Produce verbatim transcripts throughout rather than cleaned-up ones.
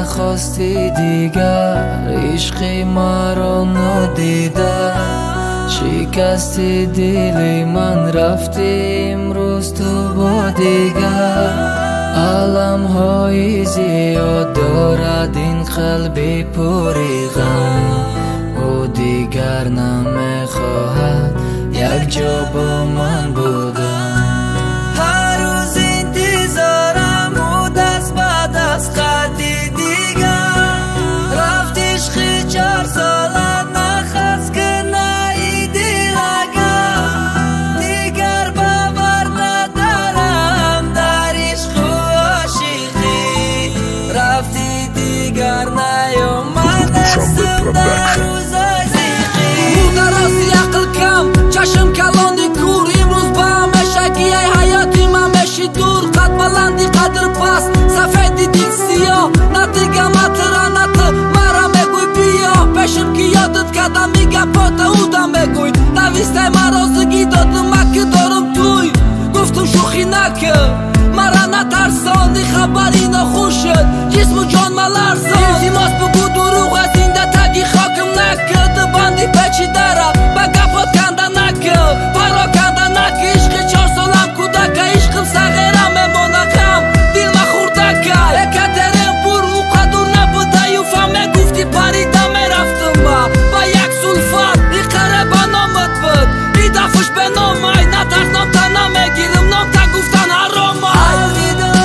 نخواستی دیگر عشقی مرا ندیده شکستی دلی من رفتی امروز تو با دیگر علم های زیاد دارد این قلبی پری غم او دیگر نمیخواهد یک جا با من بودن هر روز انتظارم و دست به دست قدی دیگر رفت عشقی چار سالت نخست که نایدی لگه دیگر باور ندارم در عشق و عاشقی رفتی دیگر نیامد دستم در روزای زیقی مودرازی عقل کم چشم کلاندی کور امروز با همشگی ای حیاتی ممشی دور قد بلندی قدر پس سفیدی دید سیاه نتیگه متره نت مرا بگوی بیا پشم که یادت کدم میگه پاته اودا بگوی نویسته مرازگی دادم مکه دارم توی گفتم شوخی نکه مرا نترساندی خبری نخوشد جسم و جان ملرزان زیماس بگو دروغ از اینده تگی خاکم نکرد باندی پچی داره بگه پاد کنده نکه پارا کنده نکه عشق چار سالم کودکه عشقم سغیرم میمانه کم دیل مخورده که اکترین بور او قدر نبوده یوفمه گفتی پریده میرفتم با با یک سلفت ای قربه نامت بود ای دفش به نامای نترس نام تا نمیگیرم نام تا گفتن حرام الویدا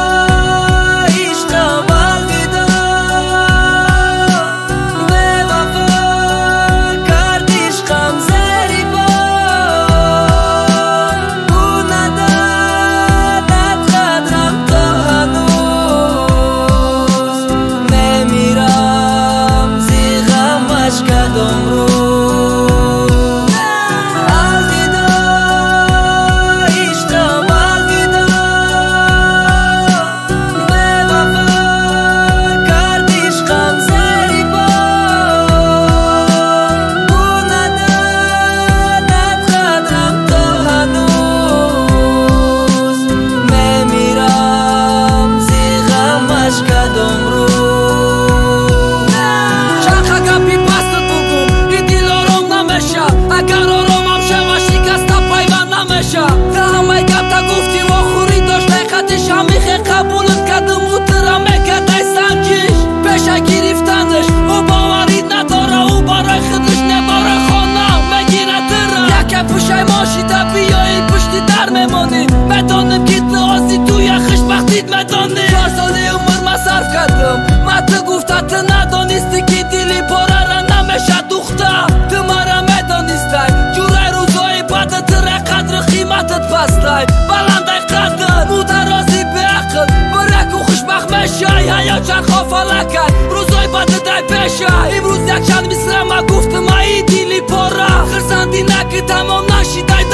عشقم الویدا به وفا کرد عشقم زریبا او نداند قدرم تا هنوز نمیرم زی غمش کدام روز الویدا عشقم الویدا به وفا کرد عشقم زریبا او نداند قدرم تا هنوز نمیرم زی غمش کدام روز چرخه گپی پستت بگم این دیل آرام نمیشه اگر آرامم شوه شکسته پیوند نمیشه تا همه گپ تا گفتی و خوری داشت خطش همیخه قبولت کردم و ترم میکرد ای سنجیش پیشه گرفتندش او باوری نداره او برای خودش نباره خانه میگیره ترم یکه پوشه ماشیده بیایی پشتی در میمانی میدانم که آزی توی خوشبختیت میدانی چهار سالی عمر مصرف کردم من تو گفته تو ندانستی که دیلی پاره را نمیشه دوخته تو مرا میدانستی جوره روزای بعد تره قدر قیمتت پستی بلنده قدر مودرازی به عقل برک و خوشبخت میشه حیات چرخا فلکت روزای بعد دی پیشه امروز یک چند مثل ما گفتم ای دیلی پاره خرسندی نکه تمام نشیده